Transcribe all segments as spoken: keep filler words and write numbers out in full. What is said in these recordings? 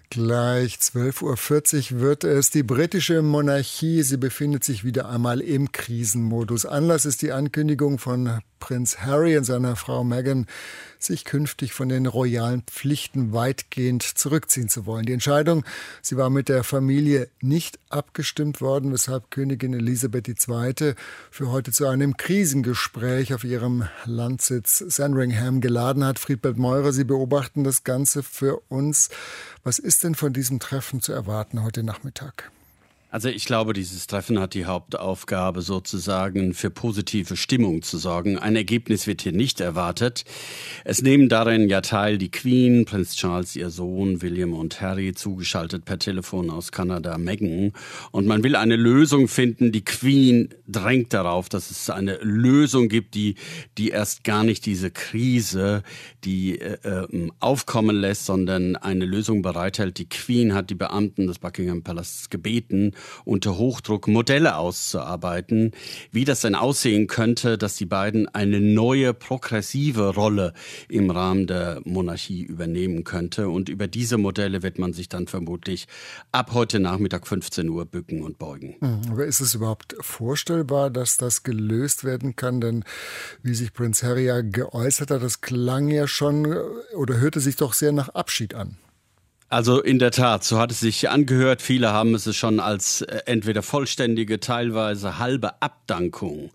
Gleich zwölf Uhr vierzig wird es. Die britische Monarchie, sie befindet sich wieder einmal im Krisenmodus. Anlass ist die Ankündigung von Prinz Harry und seiner Frau Meghan, sich künftig von den royalen Pflichten weitgehend zurückziehen zu wollen. Die Entscheidung, sie war mit der Familie nicht abgestimmt worden, weshalb Königin Elisabeth die Zweite für heute zu einem Krisengespräch auf ihrem Landsitz Sandringham geladen hat. Friedbert Meurer, Sie beobachten das Ganze für uns. Was ist denn von diesem Treffen zu erwarten heute Nachmittag? Also ich glaube, dieses Treffen hat die Hauptaufgabe, sozusagen für positive Stimmung zu sorgen. Ein Ergebnis wird hier nicht erwartet. Es nehmen darin ja teil die Queen, Prinz Charles, ihr Sohn, William und Harry, zugeschaltet per Telefon aus Kanada, Meghan. Und man will eine Lösung finden. Die Queen drängt darauf, dass es eine Lösung gibt, die, die erst gar nicht diese Krise, die äh, aufkommen lässt, sondern eine Lösung bereithält. Die Queen hat die Beamten des Buckingham Palasts gebeten, unter Hochdruck Modelle auszuarbeiten, wie das denn aussehen könnte, dass die beiden eine neue progressive Rolle im Rahmen der Monarchie übernehmen könnte. Und über diese Modelle wird man sich dann vermutlich ab heute Nachmittag fünfzehn Uhr bücken und beugen. Aber ist es überhaupt vorstellbar, dass das gelöst werden kann? Denn wie sich Prinz Harry ja geäußert hat, das klang ja schon oder hörte sich doch sehr nach Abschied an. Also in der Tat, so hat es sich angehört. Viele haben es schon als entweder vollständige, teilweise halbe Abdankung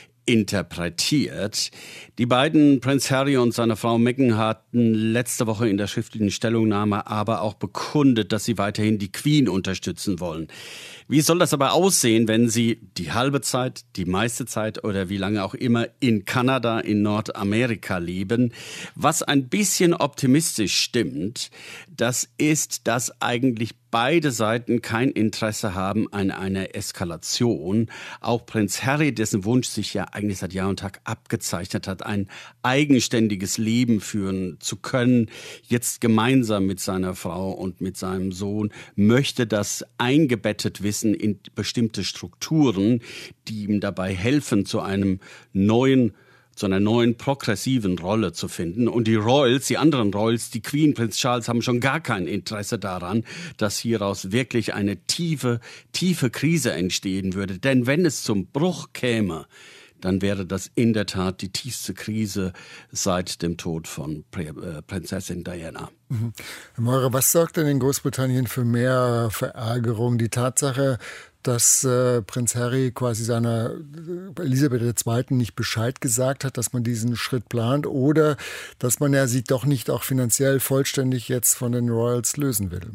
interpretiert. Die beiden, Prinz Harry und seine Frau Meghan, hatten letzte Woche in der schriftlichen Stellungnahme aber auch bekundet, dass sie weiterhin die Queen unterstützen wollen. Wie soll das aber aussehen, wenn sie die halbe Zeit, die meiste Zeit oder wie lange auch immer in Kanada, in Nordamerika leben? Was ein bisschen optimistisch stimmt, das ist, dass eigentlich beide Seiten kein Interesse haben an einer Eskalation. Auch Prinz Harry, dessen Wunsch sich ja eigentlich seit Jahr und Tag abgezeichnet hat, ein eigenständiges Leben führen zu können, jetzt gemeinsam mit seiner Frau und mit seinem Sohn, möchte das eingebettet wissen in bestimmte Strukturen, die ihm dabei helfen, zu einem neuen zu einer neuen progressiven Rolle zu finden. Und die Royals, die anderen Royals, die Queen, Prinz Charles, haben schon gar kein Interesse daran, dass hieraus wirklich eine tiefe, tiefe Krise entstehen würde. Denn wenn es zum Bruch käme, dann wäre das in der Tat die tiefste Krise seit dem Tod von Prinzessin Diana. Mhm. Herr Meurer, was sorgt denn in Großbritannien für mehr Verärgerung? Die Tatsache, dass äh, Prinz Harry quasi seiner Elisabeth der Zweiten nicht Bescheid gesagt hat, dass man diesen Schritt plant, oder dass man ja sie doch nicht auch finanziell vollständig jetzt von den Royals lösen will?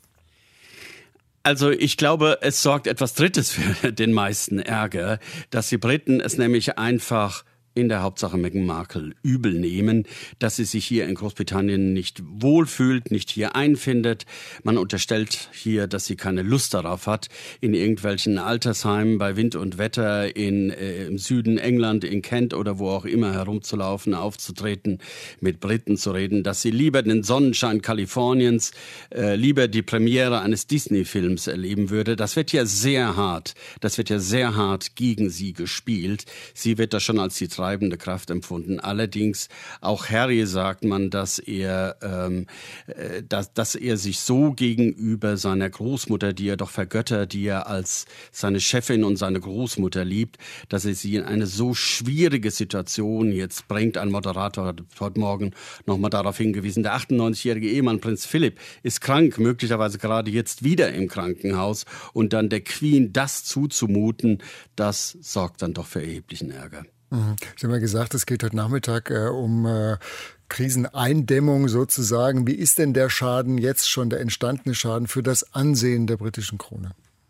Also ich glaube, es sorgt etwas Drittes für den meisten Ärger, dass die Briten es nämlich einfach in der Hauptsache Meghan Markle übel nehmen, dass sie sich hier in Großbritannien nicht wohlfühlt, nicht hier einfindet. Man unterstellt hier, dass sie keine Lust darauf hat, in irgendwelchen Altersheimen bei Wind und Wetter in, äh, im Süden England, in Kent oder wo auch immer herumzulaufen, aufzutreten, mit Briten zu reden, dass sie lieber den Sonnenschein Kaliforniens, äh, lieber die Premiere eines Disney-Films erleben würde. Das wird ja sehr hart, das wird ja sehr hart gegen sie gespielt. Sie wird das schon als die treibende Kraft empfunden. Allerdings auch Harry sagt man, dass er, ähm, äh, dass, dass er sich so gegenüber seiner Großmutter, die er doch vergöttert, die er als seine Chefin und seine Großmutter liebt, dass er sie in eine so schwierige Situation jetzt bringt. Ein Moderator hat heute Morgen nochmal darauf hingewiesen, der achtundneunzigjährige Ehemann Prinz Philipp ist krank, möglicherweise gerade jetzt wieder im Krankenhaus, und dann der Queen das zuzumuten, das sorgt dann doch für erheblichen Ärger. Sie haben ja gesagt, es geht heute Nachmittag äh, um äh, Kriseneindämmung sozusagen. Wie ist denn der Schaden jetzt schon, der entstandene Schaden für das Ansehen der britischen Krone?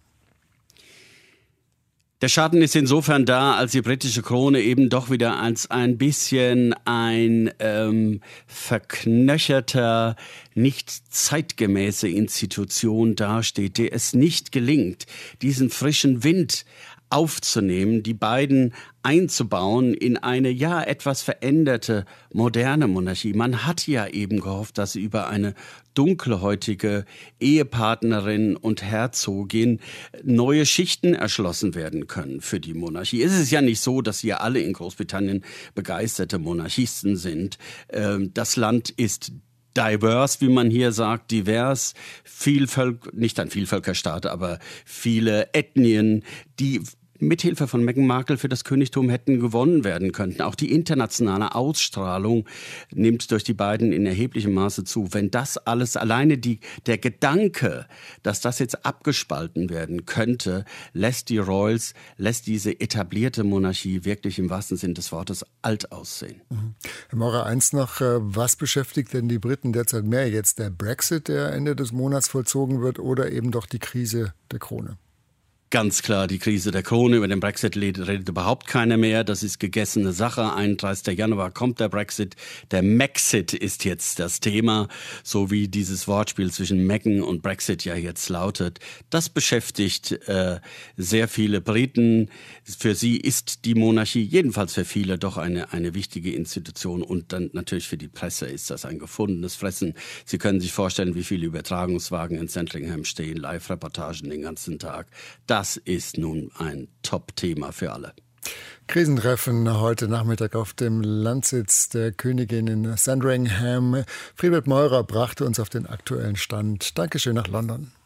Der Schaden ist insofern da, als die britische Krone eben doch wieder als ein bisschen ein ähm, verknöcherter, nicht zeitgemäße Institution dasteht, der es nicht gelingt, diesen frischen Wind aufzunehmen, die beiden einzubauen in eine ja etwas veränderte moderne Monarchie. Man hat ja eben gehofft, dass über eine dunkelhäutige Ehepartnerin und Herzogin neue Schichten erschlossen werden können für die Monarchie. Es ist ja nicht so, dass wir alle in Großbritannien begeisterte Monarchisten sind. Das Land ist diverse, wie man hier sagt, divers, Vielvölk, nicht ein Vielvölkerstaat, aber viele Ethnien, die mithilfe von Meghan Markle für das Königtum hätten gewonnen werden könnten. Auch die internationale Ausstrahlung nimmt durch die beiden in erheblichem Maße zu. Wenn das alles, alleine die, der Gedanke, dass das jetzt abgespalten werden könnte, lässt die Royals, lässt diese etablierte Monarchie wirklich im wahrsten Sinn des Wortes alt aussehen. Mhm. Herr Maurer, eins noch, was beschäftigt denn die Briten derzeit mehr jetzt? Der Brexit, der Ende des Monats vollzogen wird, oder eben doch die Krise der Krone? Ganz klar die Krise der Krone. Über den Brexit redet, redet überhaupt keiner mehr. Das ist gegessene Sache. einunddreißigsten Januar kommt der Brexit. Der Maxit ist jetzt das Thema, so wie dieses Wortspiel zwischen Meghan und Brexit ja jetzt lautet. Das beschäftigt äh, sehr viele Briten. Für sie ist die Monarchie, jedenfalls für viele, doch eine, eine wichtige Institution. Und dann natürlich für die Presse ist das ein gefundenes Fressen. Sie können sich vorstellen, wie viele Übertragungswagen in Sandringham stehen, Live-Reportagen den ganzen Tag. Das ist nun ein Top-Thema für alle. Krisentreffen heute Nachmittag auf dem Landsitz der Königin in Sandringham. Friedrich Maurer brachte uns auf den aktuellen Stand. Dankeschön nach London.